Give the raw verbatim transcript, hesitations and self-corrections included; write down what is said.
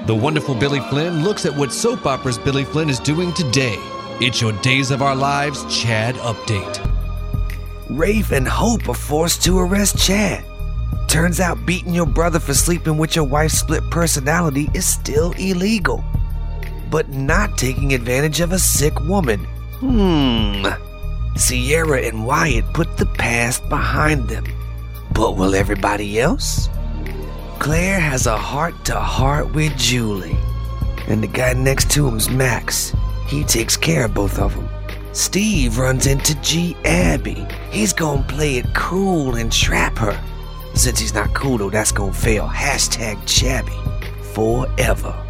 The wonderful Billy Flynn looks at what soap operas Billy Flynn is doing today. It's your Days of Our Lives Chad update. Rafe and Hope are forced to arrest Chad. Turns out beating your brother for sleeping with your wife's split personality is still illegal. But not taking advantage of a sick woman. Hmm. Sierra and Wyatt put the past behind them. But will everybody else? Claire has a heart-to-heart with Julie. And the guy next to him's Max. He takes care of both of them. Steve runs into G. Abby. He's gonna play it cool and trap her. Since he's not cool though, that's gonna fail. Hashtag Chabby. Forever.